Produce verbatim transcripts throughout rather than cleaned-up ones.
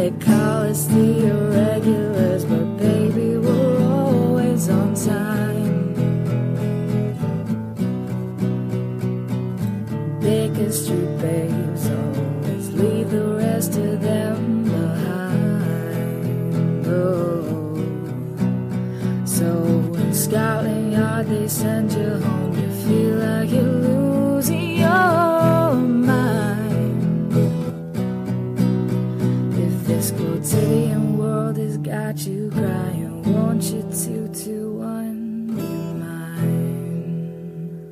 they call us the irregulars, but baby, we're always on time. Baker Street babes always leave the rest of them behind. Oh, so in Scotland Yard they send you home, you feel like you're losing your mind. If this quotidian world has got you crying, won't you two to one be mine?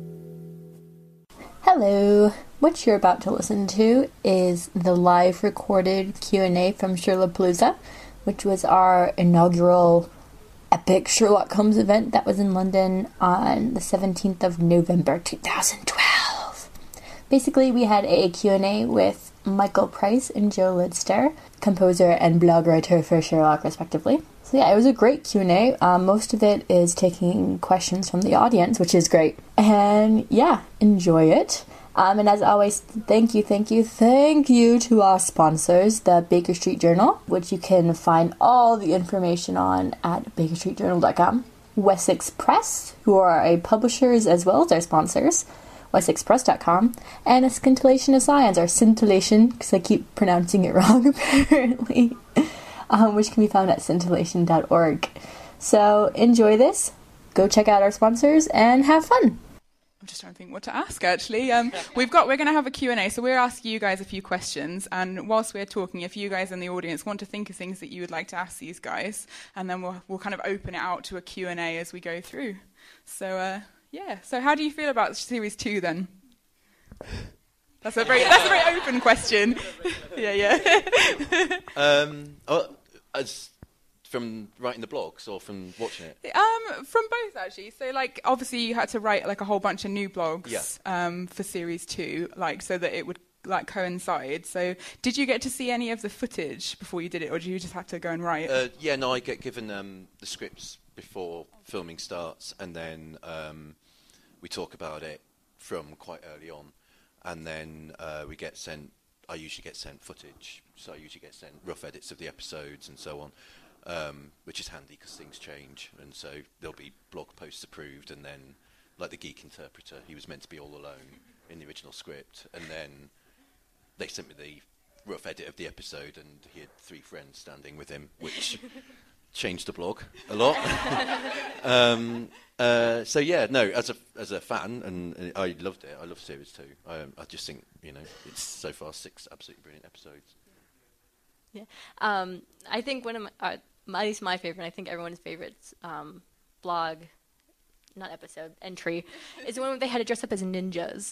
Hello. What you're about to listen to is the live recorded Q and A from Sherlockpalooza, which was our inaugural epic Sherlock Holmes event that was in London on the seventeenth of November two thousand twelve. Basically, we had a Q and A with Michael Price and Joe Lidster, composer and blog writer for Sherlock, respectively. So yeah, it was a great Q and A. Um, most of it is taking questions from the audience, which is great. And yeah, enjoy it. Um, and as always, thank you, thank you, thank you to our sponsors, the Baker Street Journal, which you can find all the information on at baker street journal dot com. Wessex Press, who are our publishers as well as our sponsors, wessex press dot com. And a Scintillation of Science, or Scintillation, because I keep pronouncing it wrong apparently, um, which can be found at scintillation dot org. So enjoy this, go check out our sponsors, and have fun. I'm just trying to think what to ask, actually. Um, we've got, we're going to have a Q and A, so we're asking you guys a few questions, and whilst we're talking, if you guys in the audience want to think of things that you would like to ask these guys, and then we'll, we'll kind of open it out to a Q and A as we go through. So, uh, yeah. So how do you feel about Series two, then? That's a very, that's a very open question. yeah, yeah. um, oh, as... From writing the blogs or from watching it? Um, from both, actually. So, like, obviously you had to write, like, a whole bunch of new blogs yeah. um, for Series two, like, so that it would, like, coincide. So, did you get to see any of the footage before you did it, or did you just have to go and write? Uh, yeah, no, I get given um, the scripts before filming starts, and then um, we talk about it from quite early on, and then uh, we get sent, I usually get sent footage, so I usually get sent rough edits of the episodes and so on. Um, which is handy because things change, and so there'll be blog posts approved, and then, like the geek interpreter, he was meant to be all alone in the original script, and then they sent me the rough edit of the episode, and he had three friends standing with him, which changed the blog a lot. um, uh, so yeah, no, as a as a fan, and, and I loved it. I love Series two. I, I just think, you know, it's so far six absolutely brilliant episodes. Yeah, um, I think one of my, uh, at least my favorite, I think everyone's favorite um, blog, not episode, entry, is the one where they had to dress up as ninjas.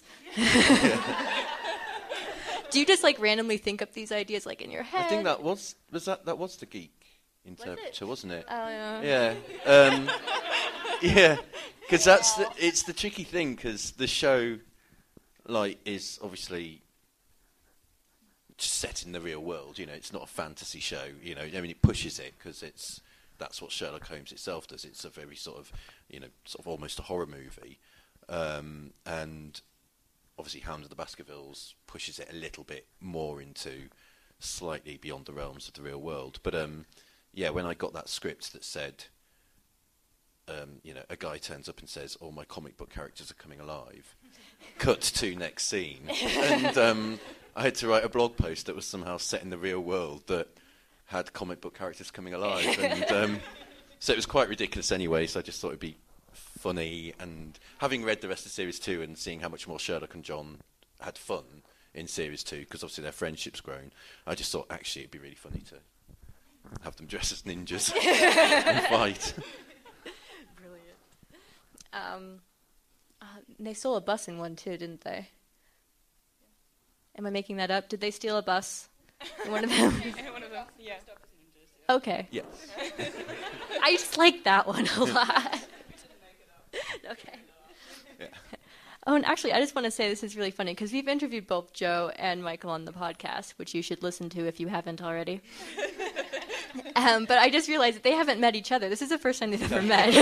Do you just like randomly think up these ideas like in your head? I think that was was that that was the geek interpreter, was it? wasn't it? Oh yeah. Yeah, um, yeah, because that's the, it's the tricky thing, because the show, like, is obviously set in the real world, you know, it's not a fantasy show, you know, I mean, it pushes it because it's, that's what Sherlock Holmes itself does. It's a very sort of, you know, sort of almost a horror movie, um, and obviously Hound of the Baskervilles pushes it a little bit more into slightly beyond the realms of the real world. But um, yeah, when I got that script that said, um, you know, a guy turns up and says, "All my comic book characters are coming alive," cut to next scene, and um, I had to write a blog post that was somehow set in the real world that had comic book characters coming alive, and um, so it was quite ridiculous anyway, so I just thought it'd be funny, and having read the rest of Series two and seeing how much more Sherlock and John had fun in Series two, because obviously their friendship's grown, I just thought actually it'd be really funny to have them dress as ninjas and fight. Brilliant. Um, uh, they stole a bus in one too, didn't they? Am I making that up? Did they steal a bus in one of them? In one of them, yeah. Okay. Yes. I just like that one a lot. Okay. Yeah. Oh, and actually, I just want to say this is really funny because we've interviewed both Joe and Michael on the podcast, which you should listen to if you haven't already. um, but I just realized that they haven't met each other. This is the first time they've ever met.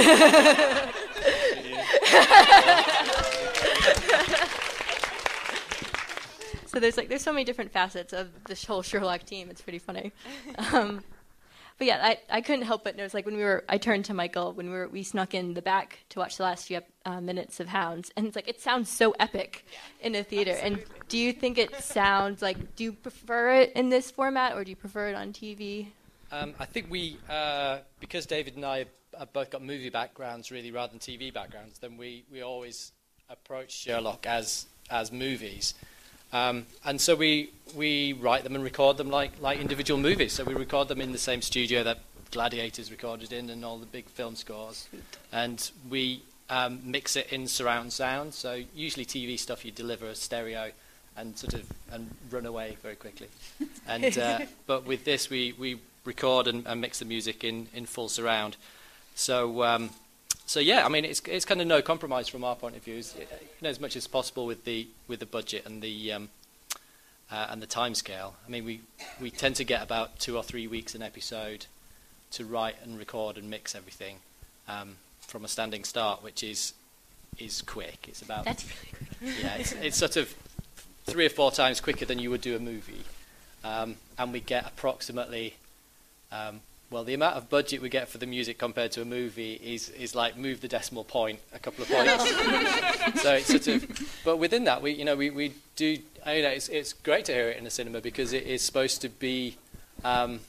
So there's like there's so many different facets of this whole Sherlock team. It's pretty funny. Um, but yeah, I, I couldn't help but notice, like when we were, I turned to Michael when we were we snuck in the back to watch the last few uh, minutes of Hounds, and it's like it sounds so epic yeah, in a theater. Absolutely. And do you think it sounds like? Do you prefer it in this format, or do you prefer it on T V? Um, I think we, uh, because David and I have both got movie backgrounds, really, rather than T V backgrounds, then we, we always approach Sherlock as as movies. Um, and so we we write them and record them like, like individual movies. So we record them in the same studio that Gladiator's recorded in and all the big film scores. And we um, mix it in surround sound. So usually T V stuff you deliver as stereo and sort of and run away very quickly. And uh, but with this we, we record and, and mix the music in, in full surround. So um, so yeah, I mean it's it's kind of no compromise from our point of view. It's, you know, as much as possible with the with the budget and the um, uh, and the time scale. I mean we we tend to get about two or three weeks an episode to write and record and mix everything um, from a standing start, which is is quick. It's about that's really quick. Yeah, it's, it's sort of three or four times quicker than you would do a movie, um, and we get approximately. Um, well, the amount of budget we get for the music compared to a movie is, is like move the decimal point a couple of points. So it's sort of, but within that, we you know we, we do. I you know it's it's great to hear it in the cinema because it is supposed to be, um,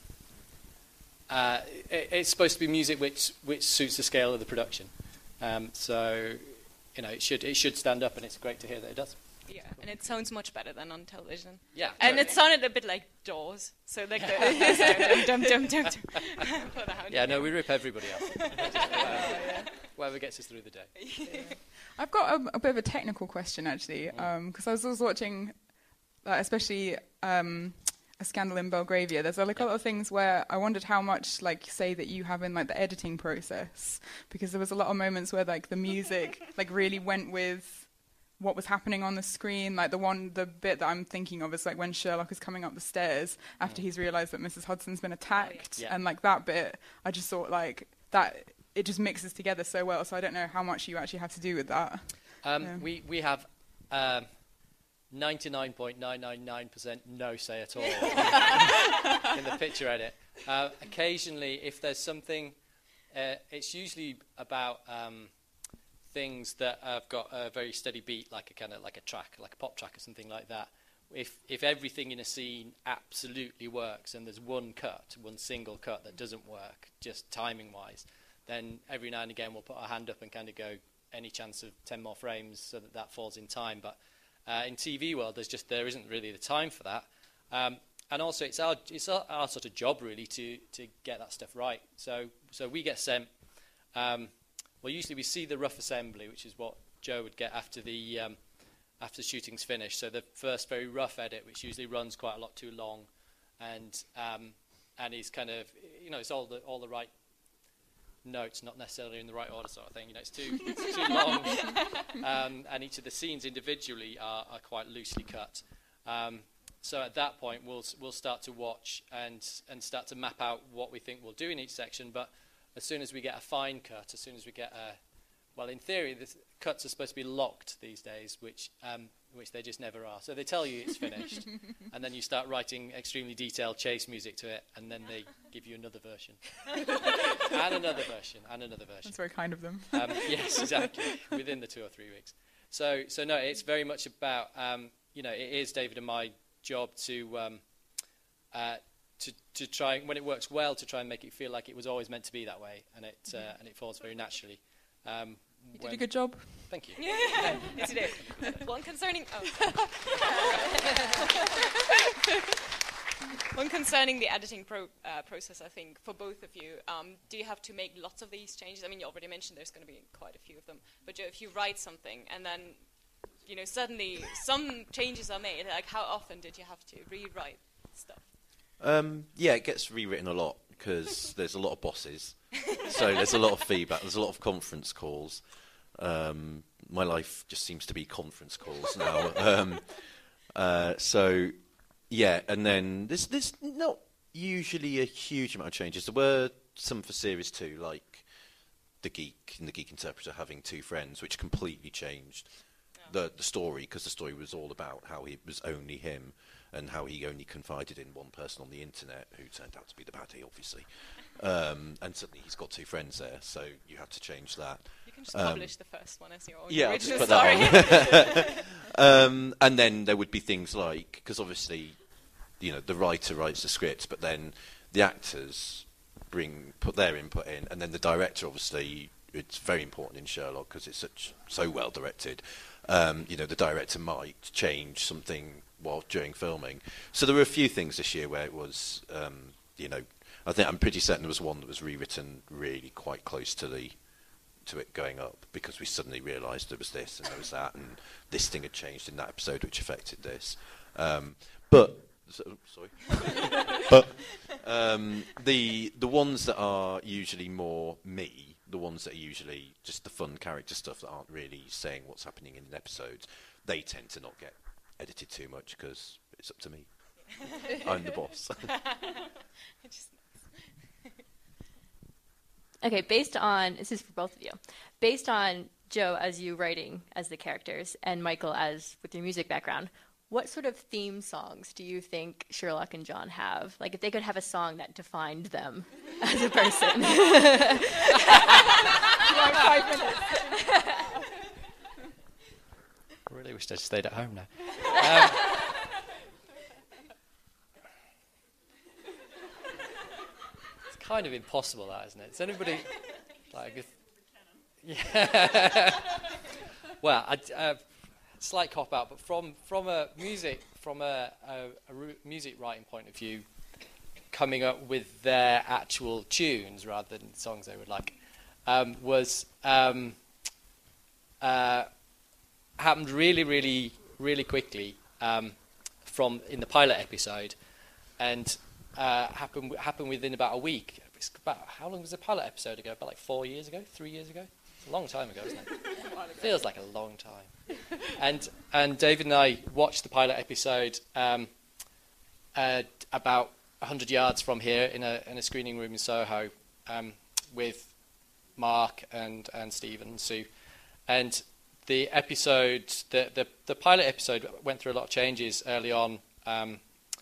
uh, it, it's supposed to be music which which suits the scale of the production. Um, so you know it should it should stand up, and it's great to hear that it does. Yeah, and it sounds much better than on television. Yeah, and totally. It sounded a bit like Jaws. So like the dum dum dum dum. Yeah, no, we rip everybody off. uh, whoever gets us through the day. Yeah. I've got a, a bit of a technical question actually, because um, I was, was watching, uh, especially um, A Scandal in Belgravia. There's like a lot of things where I wondered how much, like, say that you have in like the editing process, because there was a lot of moments where like the music like really went with what was happening on the screen. Like the one, the bit that I'm thinking of is like when Sherlock is coming up the stairs after mm. he's realised that Missus Hudson's been attacked, yeah. and like that bit, I just thought like that it just mixes together so well. So I don't know how much you actually have to do with that. Um, yeah. We we have um, ninety-nine point nine nine nine percent no say at all in the picture edit. Uh, occasionally, if there's something, uh, it's usually about. Um, things that have got a very steady beat, like a kind of like a track, like a pop track or something like that. If if everything in a scene absolutely works and there's one cut, one single cut that doesn't work, just timing wise, then every now and again we'll put our hand up and kind of go, any chance of ten more frames so that that falls in time. But uh, in T V world, there's just there isn't really the time for that. Um, and also, it's our it's our, our sort of job really to to get that stuff right. So so we get sent. Um, Well, usually we see the rough assembly, which is what Joe would get after the um, after the shooting's finished. So the first very rough edit, which usually runs quite a lot too long, and um, and is kind of you know it's all the all the right notes, not necessarily in the right order, sort of thing. You know, it's too it's too long, um, and each of the scenes individually are, are quite loosely cut. Um, so at that point, we'll we'll start to watch and and start to map out what we think we'll do in each section, but. As soon as we get a fine cut, as soon as we get a, well, in theory, the cuts are supposed to be locked these days, which um, which they just never are. So they tell you it's finished, and then you start writing extremely detailed chase music to it, and then they give you another version, and another version, and another version. That's very kind of them. um, yes, exactly. Within the two or three weeks. So so no, it's very much about um, you know it is David and my job to. Um, uh, To, to try, when it works well, to try and make it feel like it was always meant to be that way, and it uh, and it falls very naturally. Um, you did a good job. Thank you. Yeah, yes, you did. One concerning, oh. One concerning the editing pro, uh, process, I think, for both of you. Um, do you have to make lots of these changes? I mean, you already mentioned there's going to be quite a few of them, but Joe, if you write something and then, you know, suddenly some changes are made, like how often did you have to rewrite stuff? Um, yeah, it gets rewritten a lot because there's a lot of bosses. So there's a lot of feedback. There's a lot of conference calls. Um, my life just seems to be conference calls now. um, uh, so, yeah, and then there's, there's not usually a huge amount of changes. There were some for Series two, like The Geek and The Geek Interpreter having two friends, which completely changed the the story, because the story was all about how he was only him and how he only confided in one person on the internet who turned out to be the baddie, obviously. Um, and suddenly he's got two friends there, so you have to change that. You can just Um, publish the first one as your own Yeah, I'll just original put that story. on. um, and then there would be things like, because obviously, you know, the writer writes the script, but then the actors bring put their input in, and then the director, obviously, it's very important in Sherlock because it's such so well directed. Um, you know, the director might change something while during filming. So there were a few things this year where it was, um, you know, I think I'm pretty certain there was one that was rewritten really quite close to the to it going up, because we suddenly realised there was this and there was that, and this thing had changed in that episode which affected this. Um, but so, sorry, but um, the the ones that are usually more me, the ones that are usually just the fun character stuff that aren't really saying what's happening in an episode, they tend to not get edited too much because it's up to me. I'm the boss. Just Okay, based on, this is for both of you, based on Joe as you writing as the characters and Michael as with your music background, what sort of theme songs do you think Sherlock and John have? Like if they could have a song that defined them as a person. Five minutes. I really wished I'd stayed at home now. Um, it's kind of impossible, that, isn't it? Is anybody like? If, yeah. Well, I, uh, slight cop out, but from from a music from a, a, a music writing point of view, coming up with their actual tunes rather than songs they would like, um, was um, uh, happened really, really, really quickly um, from in the pilot episode, and uh, happened happened within about a week. It's about, how long was the pilot episode ago? About like four years ago, three years ago. It's a long time ago, isn't it? Feels like a long time. And and David and I watched the pilot episode um, uh, about a hundred yards from here in a in a screening room in Soho um, with Mark and and Stephen and Sue, and the episode the, the the pilot episode went through a lot of changes early on um,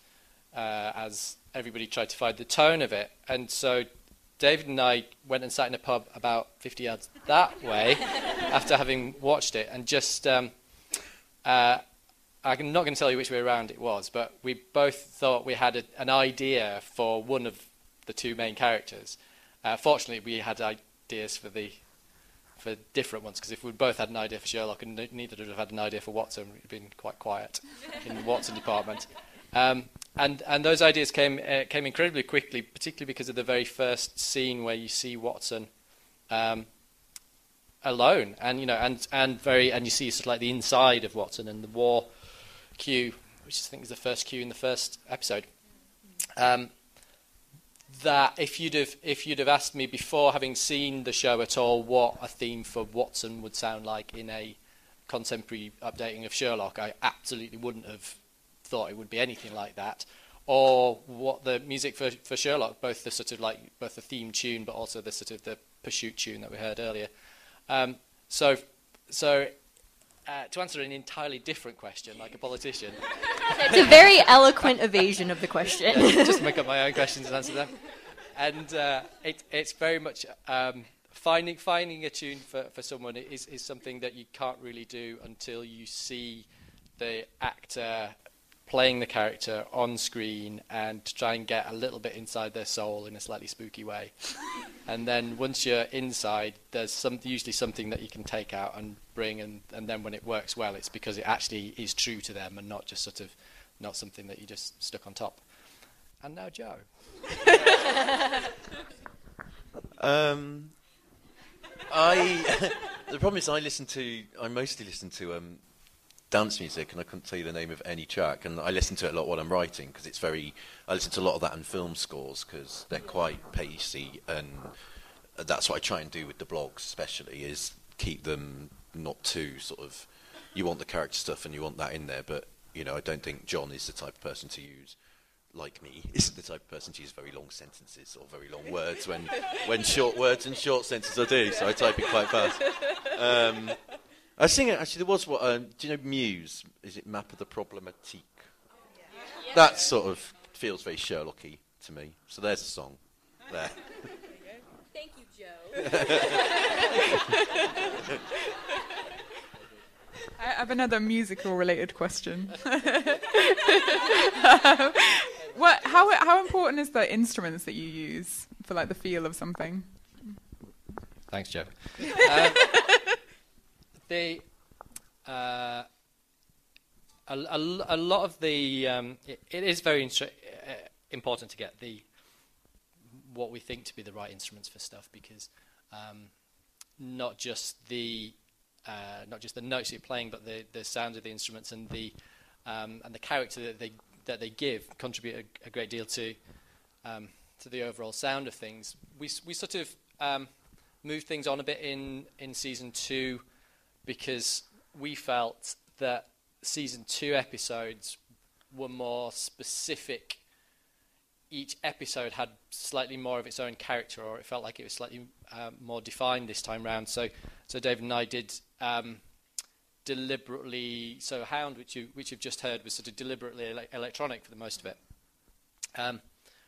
uh, as everybody tried to find the tone of it, and so David and I went and sat in a pub about fifty yards that way after having watched it, and just um, uh, I'm not going to tell you which way around it was, but we both thought we had a, an idea for one of the two main characters. Uh, fortunately, we had ideas for the for different ones, because if we'd both had an idea for Sherlock and neither would have had an idea for Watson, we'd been quite quiet in the Watson department. Um, and and those ideas came uh, came incredibly quickly, particularly because of the very first scene where you see Watson um, alone, and you know, and and very, and you see sort of like the inside of Watson and the war cue, which I think is the first cue in the first episode. Um, that if you'd have if you'd have asked me before having seen the show at all what a theme for Watson would sound like in a contemporary updating of Sherlock, I absolutely wouldn't have thought it would be anything like that, or what the music for for Sherlock, both the sort of like both the theme tune but also the sort of the pursuit tune that we heard earlier. Um, so so uh, to answer an entirely different question, like a politician. It's a very eloquent evasion of the question. Yeah, just make up my own questions and answer them. And uh, it, it's very much um, finding finding a tune for, for someone is, is something that you can't really do until you see the actor playing the character on screen and try and get a little bit inside their soul in a slightly spooky way. And then once you're inside, there's some, usually something that you can take out and bring, and, and then when it works well, it's because it actually is true to them and not just sort of not something that you just stuck on top. And now Joe. um, I the problem is I listen to I mostly listen to um, dance music, and I couldn't tell you the name of any track, and I listen to it a lot while I'm writing because it's very I listen to a lot of that in film scores because they're quite pacey, and that's what I try and do with the blogs especially, is keep them not too sort of, you want the character stuff and you want that in there, but you know, I don't think John is the type of person to use, like me, isn't the type of person to use very long sentences or very long words when when short words and short sentences I do, so I type it quite fast. Um, I was thinking, actually, there was what, um, do you know Muse? Is it Map of the Problematique? Yeah. That sort of feels very Sherlocky to me. So there's a song there. Thank you, Joe. I have another musical-related question. um, what? How how important is the instruments that you use for like the feel of something? Thanks, Joe. um, the uh, a, a, a lot of the um, it, it is very instru- uh, important to get the what we think to be the right instruments for stuff, because um, not just the uh, not just the notes you're playing, but the, the sound of the instruments and the um, and the character that they that they give contribute a, a great deal to um, to the overall sound of things. We we sort of um, moved things on a bit in in season two, because we felt that season two episodes were more specific. Each episode had slightly more of its own character, or it felt like it was slightly uh, more defined this time round. So, so David and I did um, deliberately. So, Hound, which you which you've just heard, was sort of deliberately ele- electronic for the most of it, um,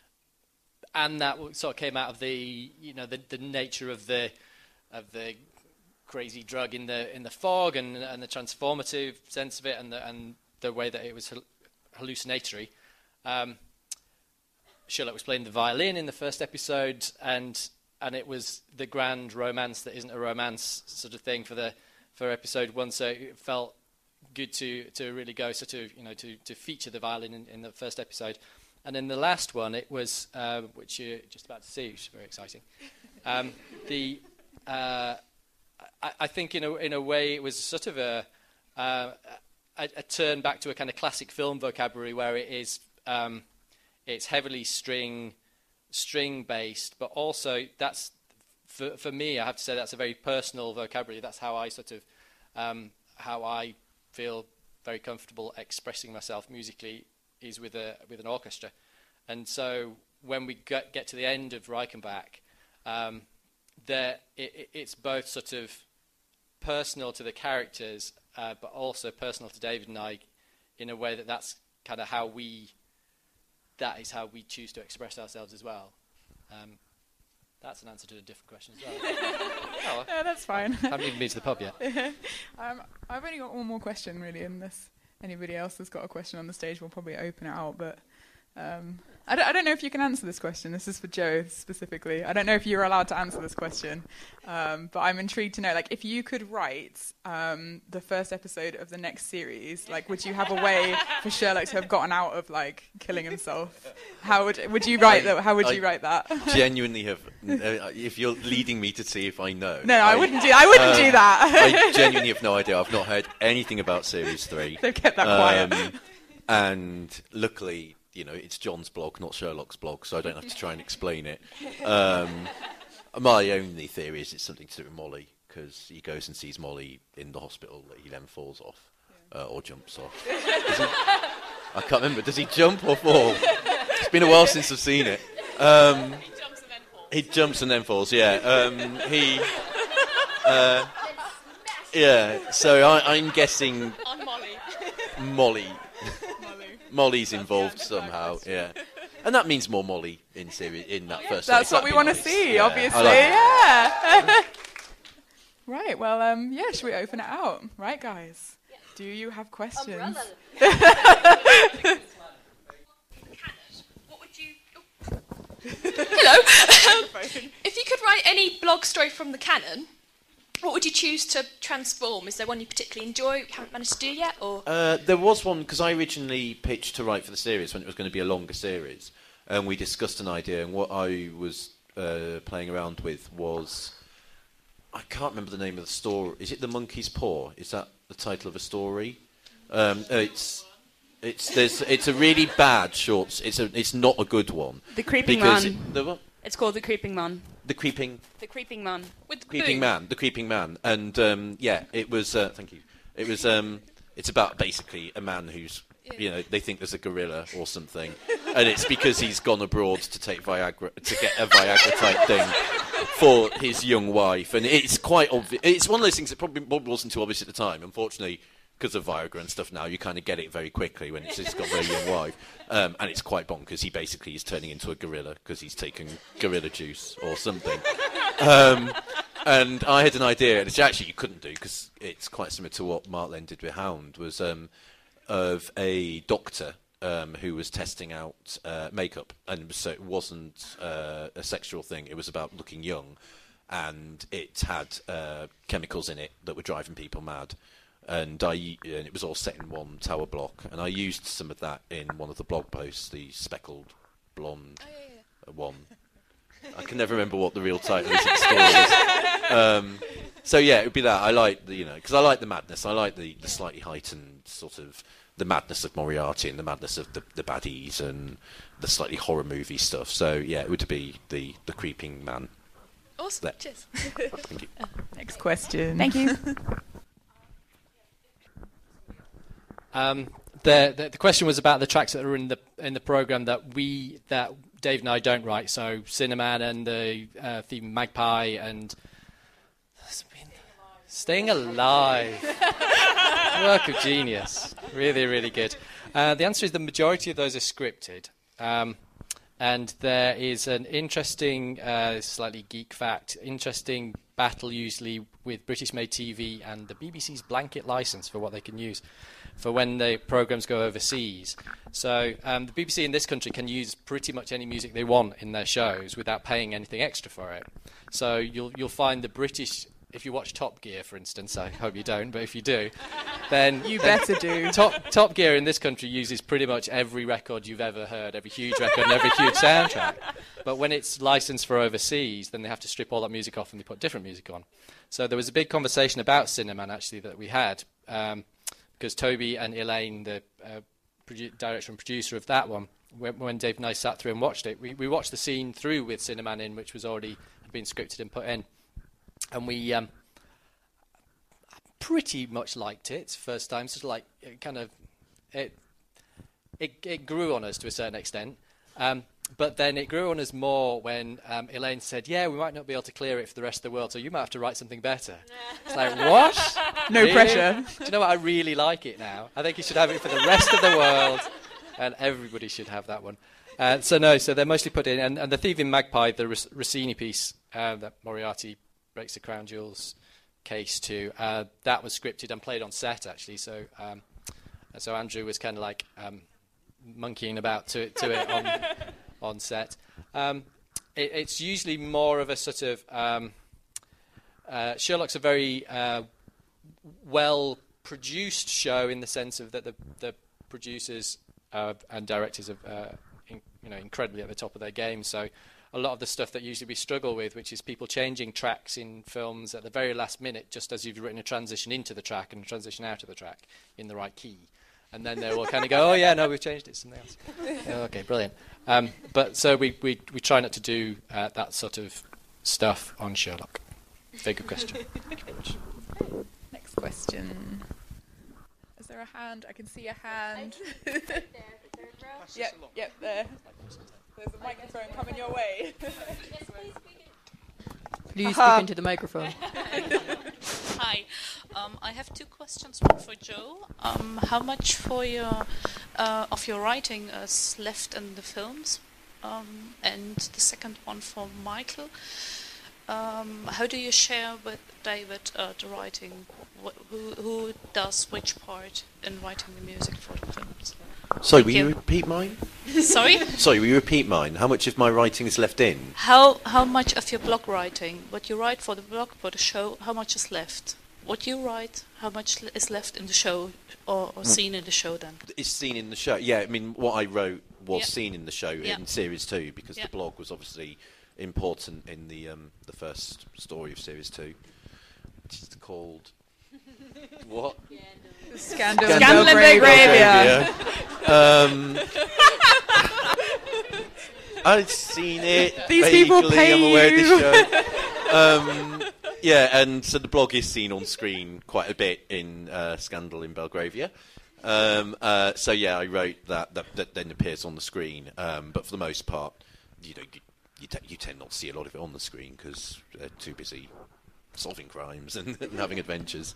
and that sort of came out of the you know the, the nature of the of the crazy drug in the in the fog, and and the transformative sense of it, and the and the way that it was hallucinatory. Um, Sherlock was playing the violin in the first episode, and and it was the grand romance that isn't a romance sort of thing for the for episode one. So it felt good to to really go sort of you know to, to feature the violin in, in the first episode, and in the last one it was uh, which you're just about to see, which is very exciting. Um, the uh, I, I think in a in a way it was sort of a, uh, a a turn back to a kind of classic film vocabulary where it is. Um, It's heavily string, string based, but also that's for for me. I have to say that's a very personal vocabulary. That's how I sort of um, how I feel very comfortable expressing myself musically is with a with an orchestra. And so when we get get to the end of Reichenbach, um, there it, it's both sort of personal to the characters, uh, but also personal to David and I, in a way that that's kind of how we. That is how we choose to express ourselves as well. Um, that's an answer to a different question as well. oh, Yeah, that's fine. I haven't even been to the pub yet. um, I've only got one more question, really, unless anybody else has got a question on the stage. We'll probably open it out, but um, I, don't, I don't know if you can answer this question. This is for Joe specifically. I don't know if you're allowed to answer this question, um, but I'm intrigued to know, like, if you could write um, the first episode of the next series, like, would you have a way for Sherlock to have gotten out of, like, killing himself? How would would you write that? How would I you write that? Genuinely have. Uh, if you're leading me to see if I know, No, I, I wouldn't do. I wouldn't um, do that. I genuinely have no idea. I've not heard anything about series three. They've kept that quiet. Um, and luckily, you know, it's John's blog, not Sherlock's blog, so I don't have to try and explain it. Um, my only theory is it's something to do with Molly, because he goes and sees Molly in the hospital that he then falls off, yeah. uh, or jumps off. He, I can't remember. Does he jump or fall? It's been a while since I've seen it. Um, He jumps and then falls. He jumps and then falls. Yeah. Um, he. Uh, yeah. So I, I'm guessing. On Molly. Molly. Molly. Molly's involved Yeah, somehow, question. yeah, and that means more Molly in series in that first. That's series. what we That'd want be to nice. see, Yeah, obviously. I like Yeah. Right. Well, um, yeah. Should we open it out? Right, guys. Yeah. Do you have questions? What would you... Oh. Hello. If you could write any blog story from the canon, what would you choose to transform? Is there one you particularly enjoy, you haven't managed to do yet, or...? Uh, there was one, because I originally pitched to write for the series when it was going to be a longer series, and we discussed an idea, and what I was uh, playing around with was... I can't remember the name of the story. Is it The Monkey's Paw? Is that the title of a story? Um, it's... It's there's it's a really bad short. It's a it's not a good one. The Creeping because Man. It, the what? It's called The Creeping Man. The creeping. The Creeping Man. With the Creeping Boo. Man, the Creeping Man, and um, yeah, it was. Uh, thank you. It was. Um, it's about basically a man who's, you know, they think there's a gorilla or something, and it's because he's gone abroad to take Viagra to get a Viagra type thing, for his young wife, and it's quite obvious. It's one of those things that probably, probably wasn't too obvious at the time. Unfortunately, because of Viagra and stuff now, you kind of get it very quickly when it's, it's got a very young wife, um, and it's quite bonkers. He basically is turning into a gorilla because he's taking gorilla juice or something. Um, and I had an idea, and it's actually you couldn't do because it's quite similar to what Mark Len did with Hound, was um, of a doctor um, who was testing out uh, makeup, and so it wasn't uh, a sexual thing. It was about looking young, and it had uh, chemicals in it that were driving people mad. And I and it was all set in one tower block, and I used some of that in one of the blog posts, the speckled blonde Oh, yeah, yeah. one. I can never remember what the real title is of the story is. Um, so yeah, it would be that. I like the, you know, because I like the madness. I like the, the slightly heightened sort of the madness of Moriarty and the madness of the, the baddies and the slightly horror movie stuff. So yeah, it would be the, the creeping man. Awesome. There. Cheers. Thank you. Next question. Thank you. Um, the, the the question was about the tracks that are in the in the program that we that Dave and I don't write. So Cinnamon and the uh, theme Magpie and Staying Alive. Work of genius. Really, really good. Uh, the answer is the majority of those are scripted. Um, and there is an interesting, uh, slightly geek fact, interesting battle usually with British-made T V and the B B C's blanket license for what they can use for when the programs go overseas. So um, the B B C in this country can use pretty much any music they want in their shows without paying anything extra for it. So you'll you'll find the British, if you watch Top Gear, for instance, I hope you don't, but if you do, then You better do. Top Top Gear in this country uses pretty much every record you've ever heard, every huge record and every huge soundtrack. But when it's licensed for overseas, then they have to strip all that music off and they put different music on. So there was a big conversation about Cinnamon, actually, that we had, um, because Toby and Elaine, the uh, produ- director and producer of that one, when, when Dave and I sat through and watched it, we, we watched the scene through with Cinnamon in, which was already had been scripted and put in. And we um, pretty much liked it first time. Sort of like it kind of it, it it grew on us to a certain extent, um, but then it grew on us more when um, Elaine said, "Yeah, we might not be able to clear it for the rest of the world, so you might have to write something better." It's like, what? No Really? pressure. Do you know what? I really like it now. I think you should have it for the rest of the world, and everybody should have that one. Uh, so no, so they're mostly put in, and, and the Thieving Magpie, the Ross- Rossini piece uh, that Moriarty breaks the crown jewels case to, uh, that was scripted and played on set, actually. So um, so Andrew was kind of like um, monkeying about to it, to it on, on set. Um, it, it's usually more of a sort of... Um, uh, Sherlock's a very uh, well-produced show in the sense of that the, the producers uh, and directors are uh, in, you know, incredibly at the top of their game. So a lot of the stuff that usually we struggle with, which is people changing tracks in films at the very last minute, just as you've written a transition into the track and a transition out of the track in the right key. And then they will kind of go, oh, yeah, no, we've changed it to something else. Oh, okay, brilliant. Um, but so we, we, we try not to do uh, that sort of stuff on Sherlock. Very good question. Thank you very much. Next question. Is there a hand? I can see a hand. Yep, yep, there. There's a microphone coming your way. Please speak into the microphone. Hi. Um, I have two questions. One for Joe. Um, how much for your uh, of your writing is left in the films? Um, and the second one for Michael. Um, how do you share with David uh, the writing? Wh- who who does which part in writing the music for the films? Sorry, Thank will you. you. repeat mine? Sorry? Sorry, will you repeat mine? How much of my writing is left in? How how much of your blog writing, what you write for the blog, for the show, how much is left? What you write, how much l- is left in the show or, or seen in the show then? It's seen in the show. Yeah, I mean, what I wrote was Yeah. seen in the show Yeah. in series two because Yeah. the blog was obviously important in the um, the first story of series two, which is called what? Scandal, Scandal in in Belgravia. um, I've seen it. These vaguely, people pay I'm aware you. of this show. Um, yeah, and so the blog is seen on screen quite a bit in uh, Scandal in Belgravia. Um, uh, so yeah, I wrote that, that that then appears on the screen. Um, but for the most part, you know, you, you, te- you tend not to see a lot of it on the screen because they're too busy solving crimes and, and having adventures.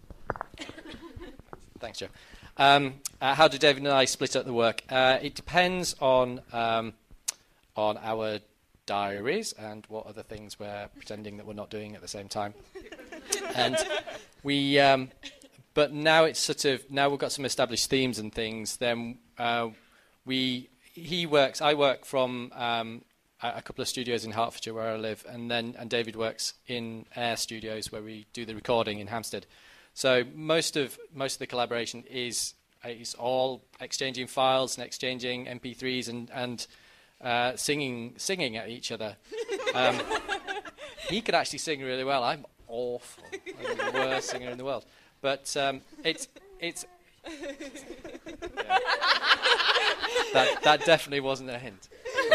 Thanks, Joe. Um, uh, how do David and I split up the work? Uh, it depends on um, on our diaries and what other things we're pretending that we're not doing at the same time. And we, um, but now it's sort of now we've got some established themes and things. Then uh, we, he works. I work from um, a, a couple of studios in Hertfordshire where I live, and then and David works in Air Studios where we do the recording in Hampstead. So most of most of the collaboration is is all exchanging files and exchanging M P threes and and uh, singing singing at each other. Um, he could actually sing really well. I'm awful. I'm the worst singer in the world. But um, it's it's yeah. that that definitely wasn't a hint.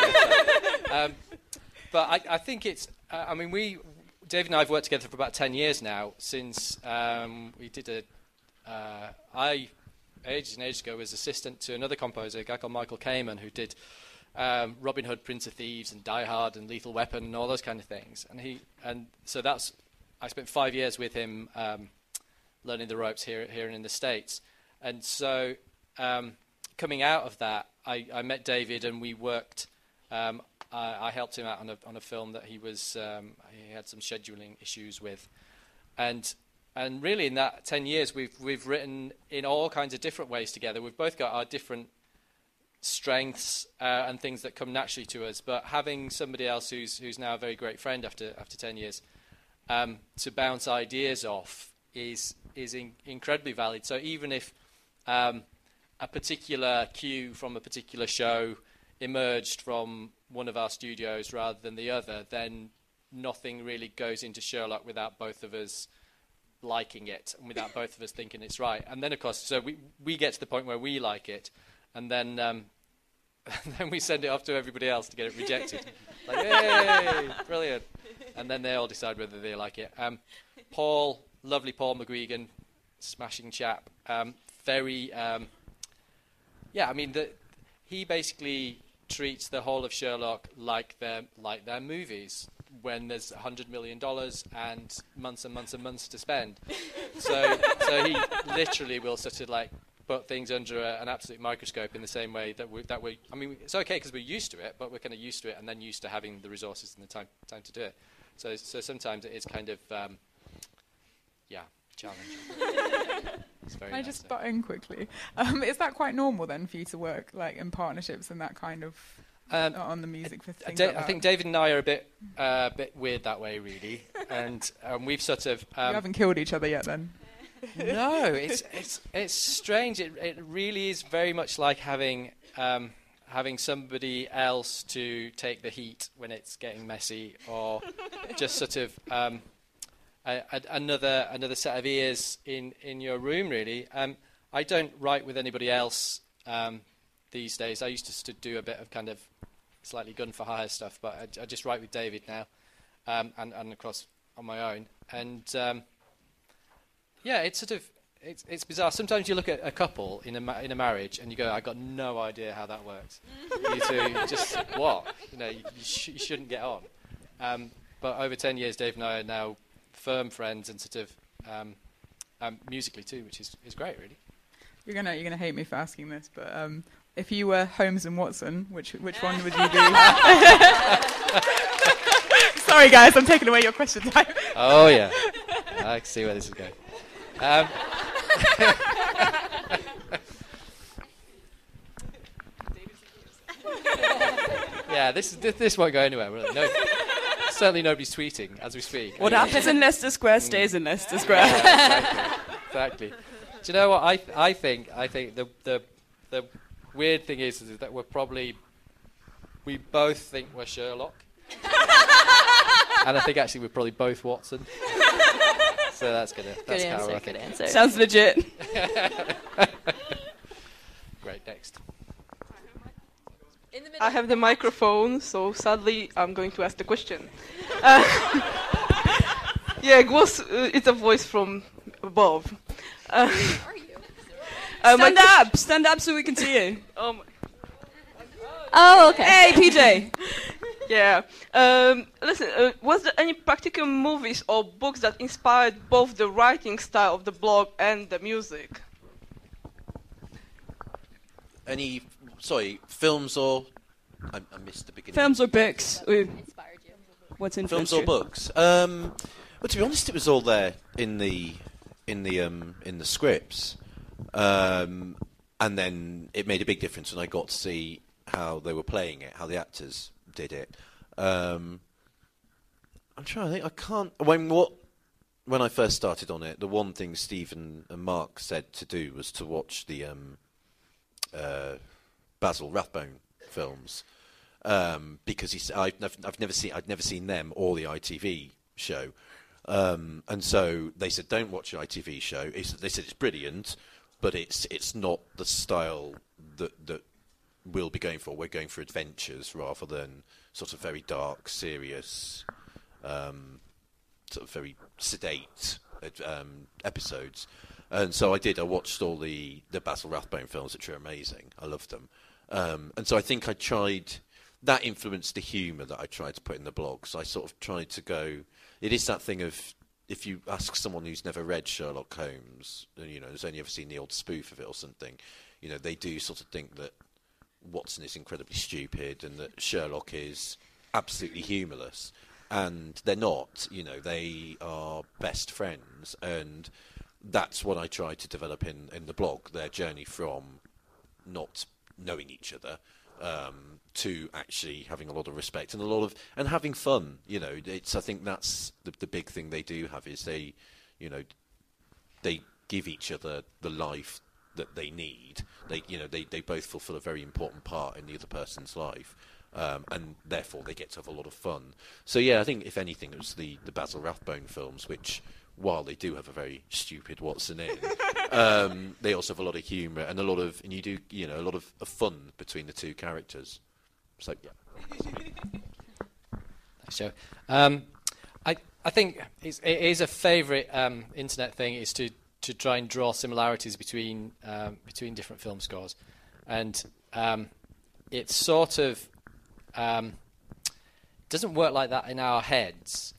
Um, but I, I think it's. Uh, I mean, we. David and I have worked together for about ten years now, since um, we did a... Uh, I, ages and ages ago, was assistant to another composer, a guy called Michael Kamen, who did um, Robin Hood, Prince of Thieves, and Die Hard, and Lethal Weapon, and all those kind of things. And he, and so that's... I spent five years with him um, learning the ropes here, here and in the States. And so um, coming out of that, I, I met David, and we worked... Um, I, I helped him out on a on a film that he was um, he had some scheduling issues with, and and really in that ten years we've we've written in all kinds of different ways together. We've both got our different strengths uh, and things that come naturally to us. But having somebody else who's who's now a very great friend after after ten years um, to bounce ideas off is is in, incredibly valid. So even if um, a particular cue from a particular show emerged from one of our studios rather than the other, then nothing really goes into Sherlock without both of us liking it and without both of us thinking it's right. And then, of course, so we we get to the point where we like it, and then um, then we send it off to everybody else to get it rejected. Like, hey, brilliant! And then they all decide whether they like it. Um, Paul, lovely Paul McGuigan, smashing chap. Um, very, um, yeah. I mean, the, he basically treats the whole of Sherlock like their like their movies when there's a hundred million dollars and months and months and months to spend. So so he literally will sort of like put things under a, an absolute microscope in the same way that we that we. I mean, it's okay because we're used to it, but we're kind of used to it and then used to having the resources and the time time to do it. So so sometimes it is kind of um, yeah challenging. Can I nice just though. butt in quickly? Um, is that quite normal then for you to work like in partnerships and that kind of um, on the music for things Da- like that? I think David and I are a bit uh, bit weird that way, really, and um, we've sort of um, you haven't killed each other yet, then? No, it's it's it's strange. It it really is very much like having um, having somebody else to take the heat when it's getting messy, or just sort of. Um, A, a, another another set of ears in, in your room, really. Um, I don't write with anybody else um, these days. I used to st- do a bit of kind of slightly gun for hire stuff, but I, I just write with David now, um, and and of course on my own. And um, yeah, it's sort of it's it's bizarre. Sometimes you look at a couple in a ma- in a marriage and you go, I got no idea how that works. You two just what you know you, you, sh- you shouldn't get on. Um, but over ten years, Dave and I are now firm friends and sort of um, um, musically too, which is, is great, really. You're gonna you're gonna hate me for asking this, but um, if you were Holmes and Watson, which which one would you be? Sorry, guys, I'm taking away your question time. Oh yeah, I can see where this is going. Um, yeah, this this, this won't go anywhere, will it? No. Certainly nobody's tweeting as we speak. What happens in Leicester Square stays in Leicester Square. Yeah, exactly. exactly. Do you know what I th- I think? I think the the the weird thing is, is that we're probably we both think we're Sherlock, and I think actually we're probably both Watson. So that's gonna that's Good how answer. I Good think. answer. Sounds legit. Great. Next. In the middle. I have the microphone, so sadly I'm going to ask the question. Uh, yeah, it was, uh, it's a voice from above. Uh, Who are you? uh, my Stand ques- up, stand up so we can see you. Um, Oh, okay. Hey, P J. Yeah. Um, listen, uh, was there any particular movies or books that inspired both the writing style of the blog and the music? Any, sorry, films or... I, I missed the beginning. Films or books? Inspired you? What's in Films or books? Um, well, to be honest, it was all there in the in the um, in the scripts, um, and then it made a big difference when I got to see how they were playing it, how the actors did it. Um, I'm trying to think. I can't. When what? When I first started on it, the one thing Stephen and Mark said to do was to watch the um, uh, Basil Rathbone films, um, because he said I've, I've never seen I'd never seen them or the I T V show, um, and so they said don't watch the I T V show. It's, they said it's brilliant, but it's it's not the style that that we'll be going for. We're going for adventures rather than sort of very dark, serious, um, sort of very sedate um, episodes. And so I did. I watched all the the Basil Rathbone films, which are amazing. I loved them. Um, and so I think I tried, that influenced the humour that I tried to put in the blog. So I sort of tried to go, it is that thing of, if you ask someone who's never read Sherlock Holmes, and, you know, has only ever seen the old spoof of it or something, you know, they do sort of think that Watson is incredibly stupid and that Sherlock is absolutely humourless. And they're not, you know, they are best friends. And that's what I tried to develop in, in the blog, their journey from not knowing each other um, to actually having a lot of respect and a lot of and having fun. You know, it's I think that's the, the big thing they do have is they, you know, they give each other the life that they need. They, you know, they, they both fulfil a very important part in the other person's life, um, and therefore they get to have a lot of fun. So yeah, I think if anything, it was the the Basil Rathbone films, which, while they do have a very stupid Watson in, um, they also have a lot of humour and a lot of, and you do, you know, a lot of, of fun between the two characters. So yeah. Thanks, Joe. Um, I I think it's, it is a favourite um, internet thing is to, to try and draw similarities between um, between different film scores, and um, it's sort of um, doesn't work like that in our heads.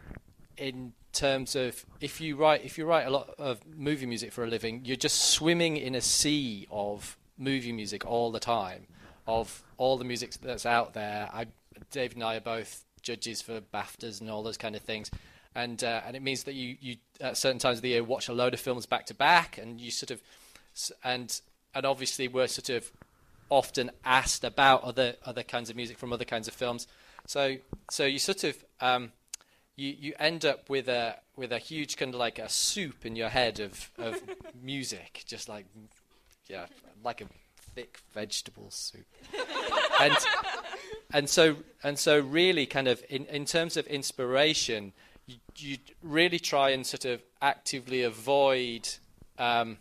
In terms of if you write if you write a lot of movie music for a living, you're just swimming in a sea of movie music all the time, of all the music that's out there. I, Dave and I are both judges for BAFTAs and all those kind of things, and uh, and it means that you you at certain times of the year watch a load of films back to back, and you sort of and and obviously we're sort of often asked about other other kinds of music from other kinds of films. So so you sort of um, You, you end up with a with a huge kind of like a soup in your head of, of music, just like yeah, like a thick vegetable soup. and and so and so really kind of in, in terms of inspiration, you, you really try and sort of actively avoid um,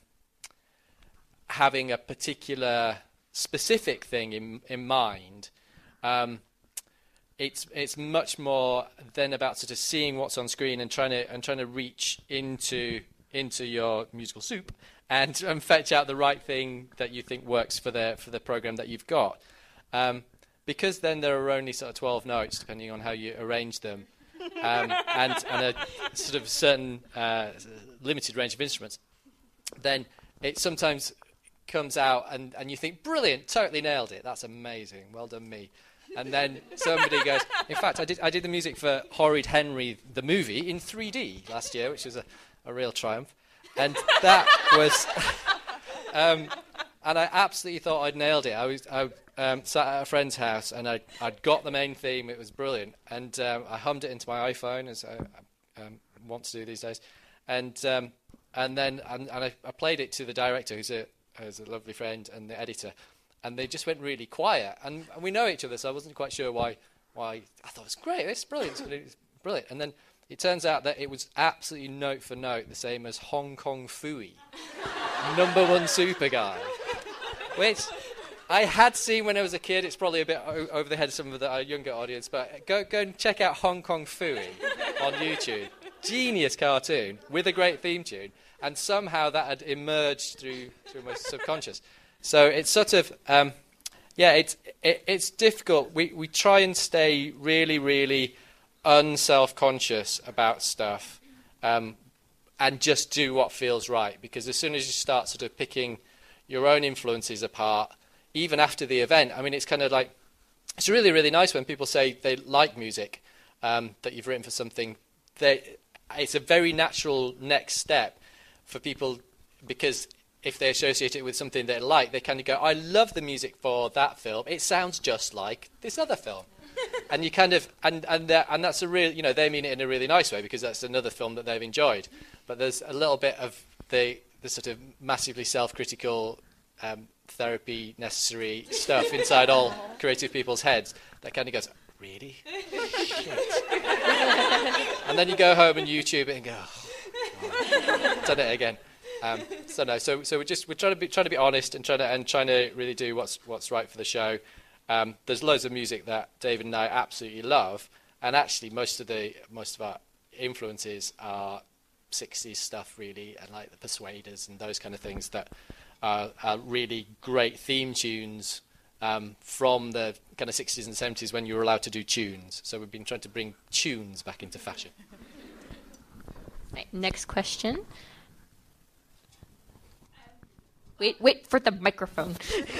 having a particular specific thing in in mind. Um, It's it's much more than about sort of seeing what's on screen and trying to and trying to reach into into your musical soup and, and fetch out the right thing that you think works for the for the program that you've got, um, because then there are only sort of twelve notes depending on how you arrange them, um, and and a sort of certain uh, limited range of instruments. Then it sometimes comes out and and you think brilliant, totally nailed it, that's amazing, well done me. And then somebody goes, in fact, I did I did the music for Horrid Henry, the movie, in three D last year, which was a, a real triumph. And that was... um, and I absolutely thought I'd nailed it. I was I um, sat at a friend's house, and I'd, I'd got the main theme. It was brilliant. And um, I hummed it into my iPhone, as I um, want to do these days. And um, and then and, and I, I played it to the director, who's a, who's a lovely friend, and the editor. And they just went really quiet, and, and we know each other, so I wasn't quite sure why. Why I thought it was great, it's brilliant, it's brilliant. And then it turns out that it was absolutely note for note the same as Hong Kong Phooey, number one super guy, which I had seen when I was a kid. It's probably a bit o- over the head of some of the uh, younger audience, but go go and check out Hong Kong Phooey on YouTube. Genius cartoon with a great theme tune, and somehow that had emerged through through my subconscious. So it's sort of, um, yeah, it's it, it's difficult. We we try and stay really, really unself-conscious about stuff, um, and just do what feels right. Because as soon as you start sort of picking your own influences apart, even after the event, I mean, it's kind of like, it's really, really nice when people say they like music um, that you've written for something. They, it's a very natural next step for people, because if they associate it with something they like, they kind of go, I love the music for that film. It sounds just like this other film. And you kind of, and and and that's a real, you know, they mean it in a really nice way, because that's another film that they've enjoyed. But there's a little bit of the the sort of massively self-critical, um, therapy necessary stuff inside all creative people's heads that kind of goes, really? Shit. And then you go home and YouTube it and go, oh, done it again. Um, so no, so so we're just we're trying to be trying to be honest and trying to and trying to really do what's what's right for the show. Um, there's loads of music that David and I absolutely love, and actually most of the most of our influences are sixties stuff, really, and like the Persuaders and those kind of things that are, are really great theme tunes um, from the kind of sixties and seventies when you were allowed to do tunes. So we've been trying to bring tunes back into fashion. Right, next question. Wait, wait for the microphone.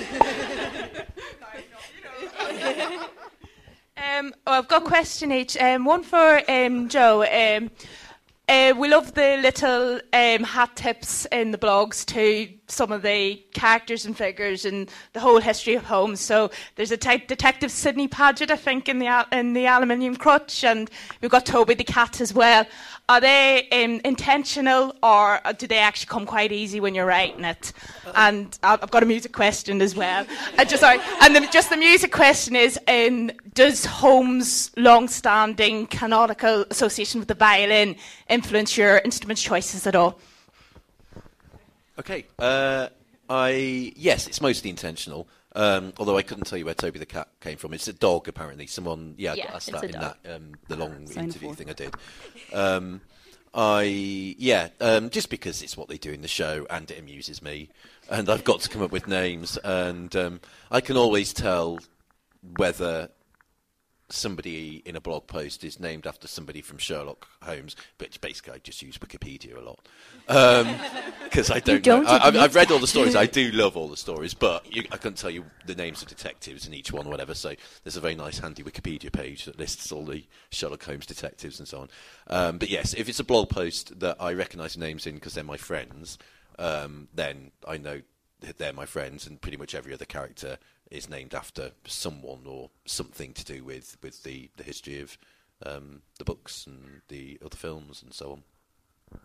um, oh, I've got a question each. Um, one for um, Joe. Um, uh, we love the little um, hat tips in the blogs to some of the characters and figures and the whole history of Holmes. So there's a type Detective Sidney Paget, I think, in the al- in the aluminium crutch, and we've got Toby the cat as well. Are they um, intentional, or do they actually come quite easy when you're writing it? And I've got a music question as well. I just sorry, and the, just the music question is: um, does Holmes' long-standing canonical association with the violin influence your instrument choices at all? Okay, uh, I yes, it's mostly intentional. Um, although I couldn't tell you where Toby the cat came from. It's a dog, apparently. Someone, yeah, Yeah, got asked it's that a in dog. that um, the long Sign interview for. thing I did. Um, I yeah, um, just because it's what they do in the show and it amuses me, and I've got to come up with names, and um, I can always tell whether somebody in a blog post is named after somebody from Sherlock Holmes, but basically I just use Wikipedia a lot because um, I don't, don't know. I, I've, admit I've read all the that. stories. I do love all the stories, but you, I couldn't tell you the names of detectives in each one or whatever. So there's a very nice handy Wikipedia page that lists all the Sherlock Holmes detectives and so on. Um, but yes, if it's a blog post that I recognise names in because they're my friends, um, then I know that they're my friends, and pretty much every other character is named after someone or something to do with, with the, the history of um, the books and the other films and so on.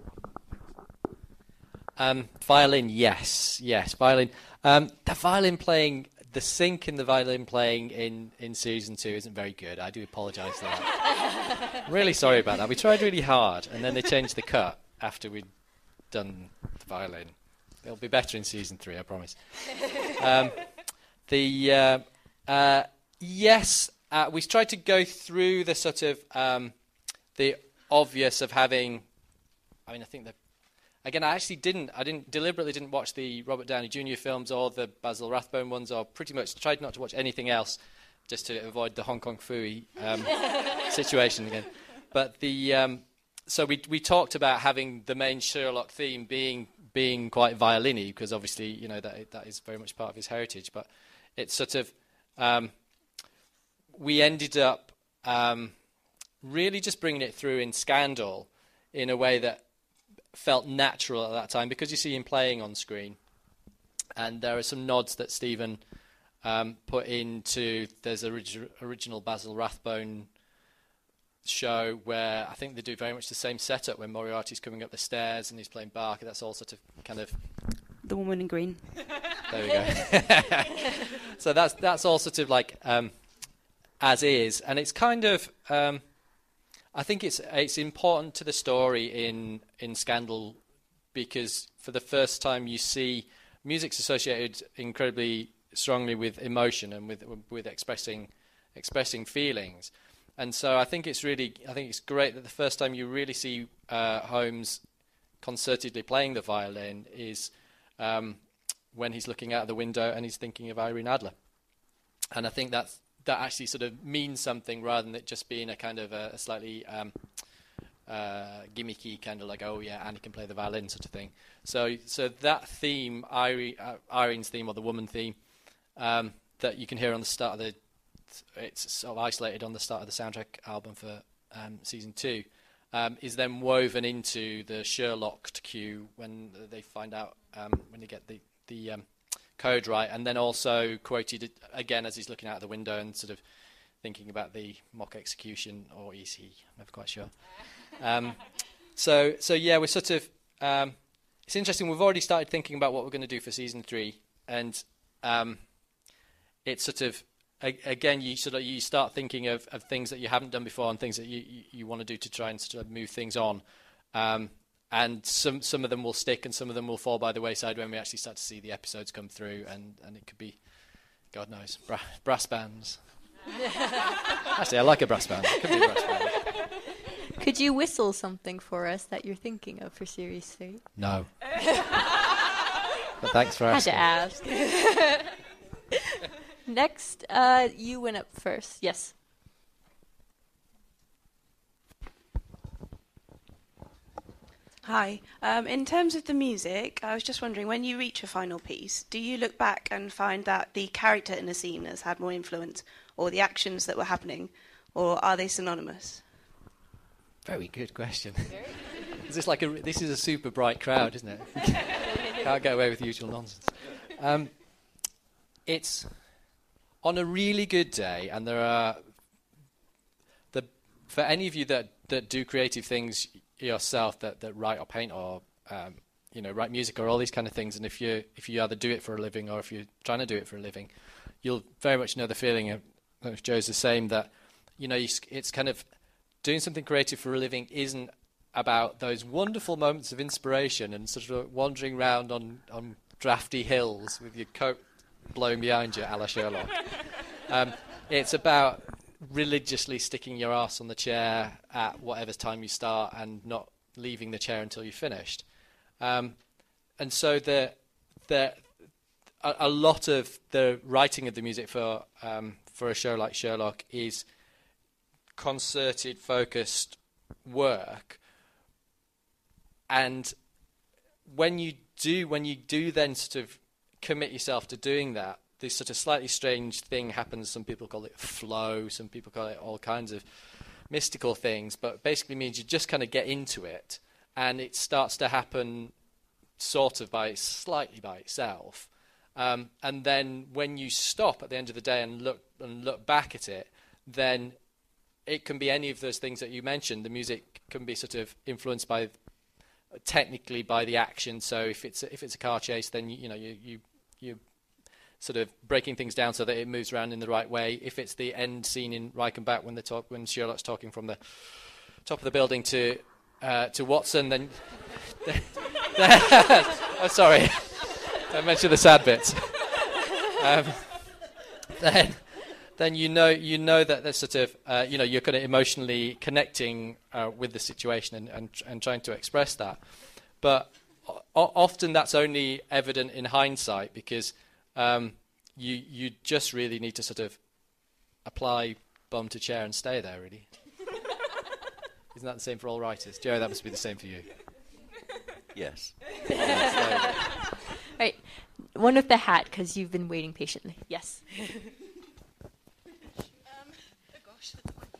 Um, violin, yes, yes, violin. Um, the violin playing, the sync in the violin playing in, in season two isn't very good. I do apologise for that. Really sorry about that. We tried really hard, and then they changed the cut after we'd done the violin. It'll be better in season three, I promise. Um, the uh, uh, yes, uh, we tried to go through the sort of um, the obvious of having. I mean, I think that. Again, I actually didn't. I didn't deliberately didn't watch the Robert Downey Junior films or the Basil Rathbone ones, or pretty much tried not to watch anything else, just to avoid the Hong Kong Phooey um, situation again. But the um, so we we talked about having the main Sherlock theme being being quite violin-y, because obviously, you know, that that is very much part of his heritage. But it's sort of um, we ended up um, really just bringing it through in Scandal in a way that felt natural at that time, because you see him playing on screen, and there are some nods that Stephen um, put into. There's an orig- original Basil Rathbone show where I think they do very much the same setup when Moriarty's coming up the stairs and he's playing Barker. That's all sort of kind of The woman in green. there we go. So that's that's all sort of like um, as is, and it's kind of. Um, I think it's it's important to the story in in Scandal, because for the first time you see music's associated incredibly strongly with emotion and with with expressing expressing feelings, and so I think it's really I think it's great that the first time you really see uh, Holmes concertedly playing the violin is um, when he's looking out the window and he's thinking of Irene Adler. and I think that's that actually sort of means something rather than it just being a kind of a, a slightly um, uh, gimmicky kind of like, oh yeah, Annie can play the violin sort of thing. So so that theme, Irene, uh, Irene's theme or the woman theme, um, that you can hear on the start of the, it's sort of isolated on the start of the soundtrack album for um, season two, um, is then woven into the Sherlocked cue when they find out um, when they get the the um, code right, and then also quoted again as he's looking out the window and sort of thinking about the mock execution, or is he? I'm never quite sure. Um, so, so yeah, we're sort of. Um, it's interesting. We've already started thinking about what we're going to do for season three, and um, it's sort of a, again you sort of you start thinking of, of things that you haven't done before and things that you, you, you want to do to try and sort of move things on. Um, And some some of them will stick, and some of them will fall by the wayside when we actually start to see the episodes come through, and, and it could be, God knows, bra- brass bands. Actually, I like a brass band. It could be a brass band. Could you whistle something for us that you're thinking of for series three? No. But thanks for asking. Had to ask. Next, uh, you went up first. Yes. Hi. Um, in terms of the music, I was just wondering, when you reach a final piece, do you look back and find that the character in a scene has had more influence, or the actions that were happening, or are they synonymous? Very good question. Is this like a? This is a super bright crowd, isn't it? Can't get away with the usual nonsense. Um, it's on a really good day, and there are the for any of you that that do creative things yourself, that, that write or paint or um, you know write music or all these kind of things, and if you if you either do it for a living or if you're trying to do it for a living, you'll very much know the feeling of, of Joe's the same, that you know you, it's kind of doing something creative for a living isn't about those wonderful moments of inspiration and sort of wandering around on, on drafty hills with your coat blowing behind you a la Sherlock. um, it's about religiously sticking your arse on the chair at whatever time you start and not leaving the chair until you're finished. Um, and so the the a, a lot of the writing of the music for um, for a show like Sherlock is concerted, focused work. And when you do when you do then sort of commit yourself to doing that, this sort of slightly strange thing happens. Some people call it flow, some people call it all kinds of mystical things, but basically means you just kind of get into it, and it starts to happen sort of by slightly by itself. Um, and then when you stop at the end of the day and look and look back at it, then it can be any of those things that you mentioned. The music can be sort of influenced by, technically by the action. So if it's a, if it's a car chase, then you, you know you you you sort of breaking things down so that it moves around in the right way. If it's the end scene in Reichenbach when they talk, when Sherlock's talking from the top of the building to uh, to Watson, then oh sorry, don't mention the sad bits. Um, then then you know you know that there's sort of uh, you know you're kind of emotionally connecting uh, with the situation and, and and trying to express that, but o- often that's only evident in hindsight because. Um, you you just really need to sort of apply bum to chair and stay there, really. Isn't that the same for all writers? Joe, that must be the same for you. Yes. Right, one with the hat, because you've been waiting patiently. Yes. um, oh gosh.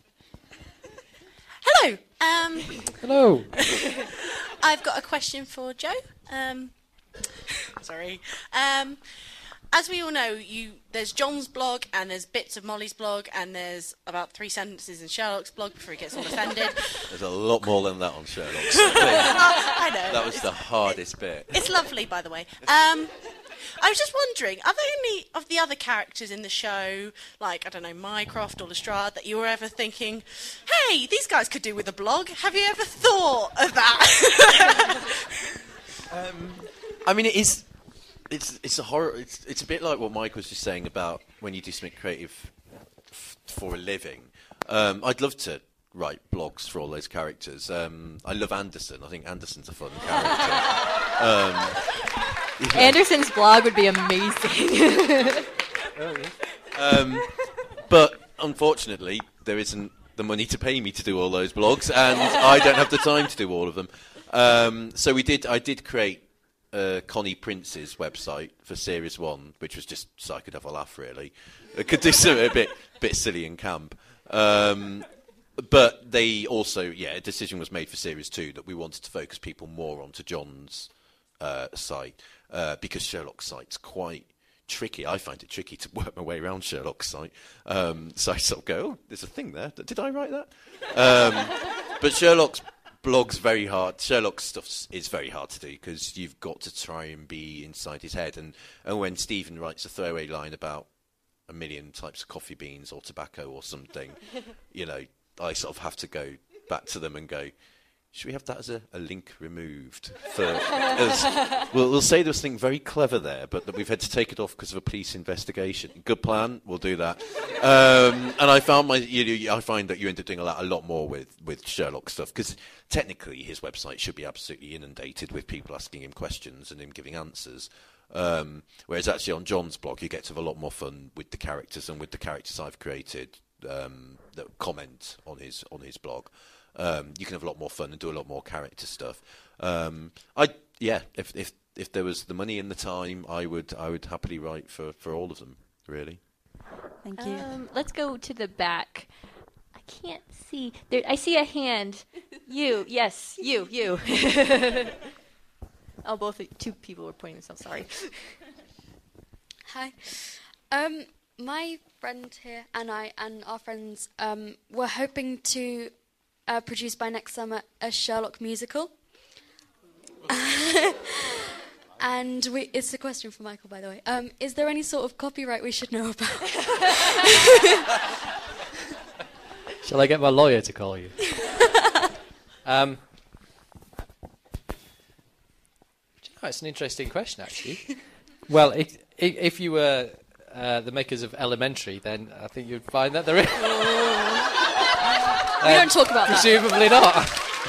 Hello. Um, Hello. I've got a question for Joe. Um, sorry. Um, As we all know, you there's John's blog, and there's bits of Molly's blog, and there's about three sentences in Sherlock's blog before he gets all offended. There's a lot more than that on Sherlock's. I know. That was the hardest bit. It's lovely, by the way. Um, I was just wondering, are there any of the other characters in the show, like, I don't know, Mycroft or Lestrade, that you were ever thinking, hey, these guys could do with a blog? Have you ever thought of that? um, I mean, it is... It's it's a horror. It's it's a bit like what Mike was just saying about when you do something creative f- for a living. Um, I'd love to write blogs for all those characters. Um, I love Anderson. I think Anderson's a fun character. um, Anderson's blog would be amazing. Um, but unfortunately, there isn't the money to pay me to do all those blogs, and I don't have the time to do all of them. Um, so we did. I did create uh, Connie Prince's website for Series One, which was just so I could have a laugh. Really, I could do something a bit, bit silly and camp. Um, but they also, yeah, a decision was made for Series Two that we wanted to focus people more onto John's uh, site uh, because Sherlock's site's quite tricky. I find it tricky to work my way around Sherlock's site. Um, so I sort of go, oh, there's a thing there. Did I write that? Um, but Sherlock's blog's very hard. Sherlock's stuff is very hard to do because you've got to try and be inside his head. And, and when Stephen writes a throwaway line about a million types of coffee beans or tobacco or something, you know, I sort of have to go back to them and go, should we have that as a, a link removed? For, as, we'll, we'll say there was something very clever there, but that we've had to take it off because of a police investigation. Good plan, we'll do that. Um, and I found my, you, you, I find that you end up doing a lot, a lot more with, with Sherlock stuff because technically his website should be absolutely inundated with people asking him questions and him giving answers. Um, whereas actually on John's blog, you get to have a lot more fun with the characters and with the characters I've created um, that comment on his on his blog. Um, you can have a lot more fun and do a lot more character stuff. Um, I yeah, if if if there was the money and the time, I would I would happily write for, for all of them. Really. Thank you. Um, let's go to the back. I can't see. There, I see a hand. You, yes, you, you. Oh, both two people were pointing themselves. Sorry. Hi. Um, my friend here and I and our friends um, were hoping to uh, produce by next summer a Sherlock musical. And we, it's a question for Michael, by the way. Um, is there any sort of copyright we should know about? Shall I get my lawyer to call you? um, oh, it's an interesting question, actually. Well, if, if you were uh, the makers of Elementary, then I think you'd find that there is. We don't talk about that. Presumably not.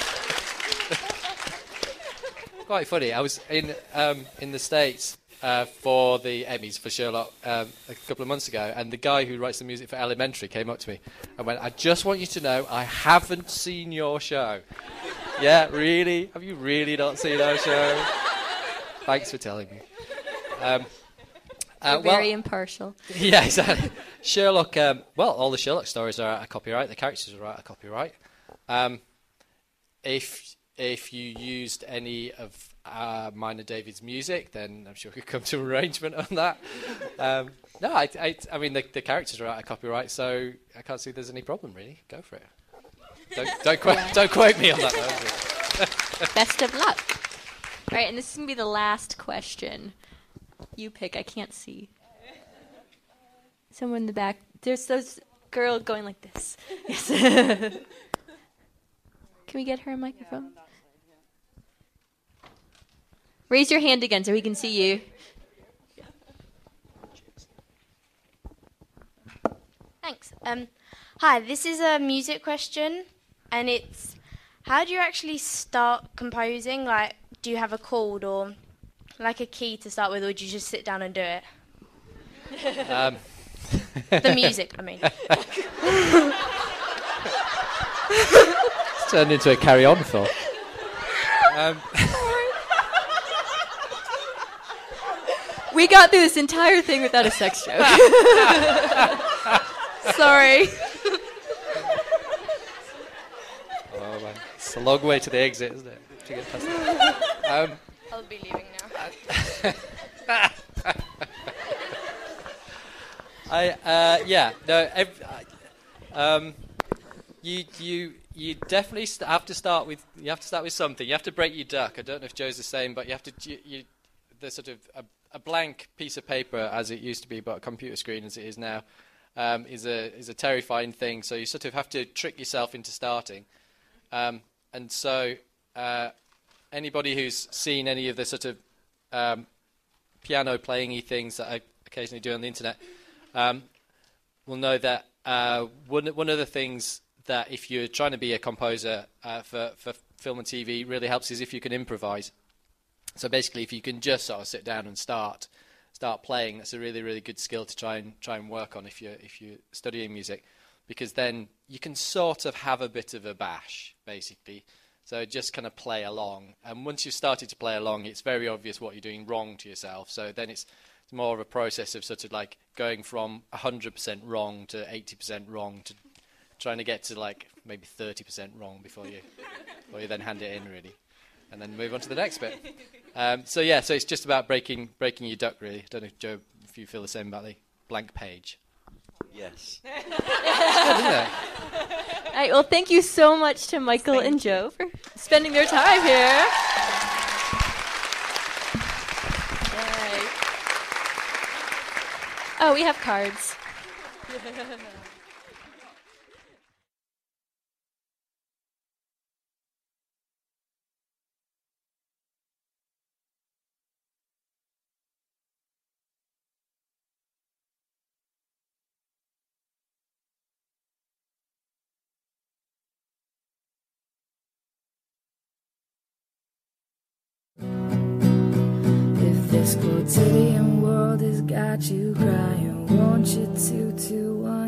Quite funny. I was in um, in the States uh, for the Emmys for Sherlock um, a couple of months ago, and the guy who writes the music for Elementary came up to me and went, "I just want you to know, I haven't seen your show." Yeah, really? Have you really not seen our show? Thanks for telling me. Um, uh, You're very well, impartial. Yeah, exactly. Sherlock, um, well, all the Sherlock stories are out of copyright. The characters are out of copyright. Um, if if you used any of uh, mine and David's music, then I'm sure we could come to an arrangement on that. Um, no, I, I, I mean, the, the characters are out of copyright, so I can't see there's any problem, really. Go for it. Don't, don't, quote, don't quote me on that, though. Best of luck. All right, and this is going to be the last question. You pick. I can't see. Someone in the back. There's those girl going like this. Yes. Can we get her a microphone? Raise your hand again so we can see you. Thanks. Um, hi, this is a music question, and it's, how do you actually start composing? Like, do you have a chord or like a key to start with, or do you just sit down and do it? Um. The music, I mean. It's turned into a carry-on thought. Um. We got through this entire thing without a sex joke. Sorry. Oh, man. It's a long way to the exit, isn't it? To get past that. Um, I'll be leaving now. I uh, yeah no ev- um, you you you definitely st- have to start with you have to start with something. You have to break your duck. I don't know if Joe's the same, but you have to you, you there's sort of a, a blank piece of paper as it used to be, but a computer screen as it is now um, is a is a terrifying thing. So you sort of have to trick yourself into starting, um, and so uh, anybody who's seen any of the sort of um, piano playing-y things that I occasionally do on the internet. Um, will know that uh, one one of the things that if you're trying to be a composer uh, for, for film and T V really helps is if you can improvise. So basically, if you can just sort of sit down and start start playing, that's a really, really good skill to try and try and work on if you're if you're studying music, because then you can sort of have a bit of a bash, basically. So just kind of play along, and once you've started to play along, it's very obvious what you're doing wrong to yourself. So then it's, it's more of a process of sort of like going from one hundred percent wrong to eighty percent wrong to trying to get to like maybe thirty percent wrong before you before you then hand it in, really, and then move on to the next bit. Um, so yeah, so it's just about breaking breaking your duck, really. I don't know, Joe, if you feel the same about the blank page. Yes. All right, well, thank you so much to Michael thank and Joe for spending their time here. Yay. Oh, we have cards. This quotidian world has got you crying. Want you to, to, one.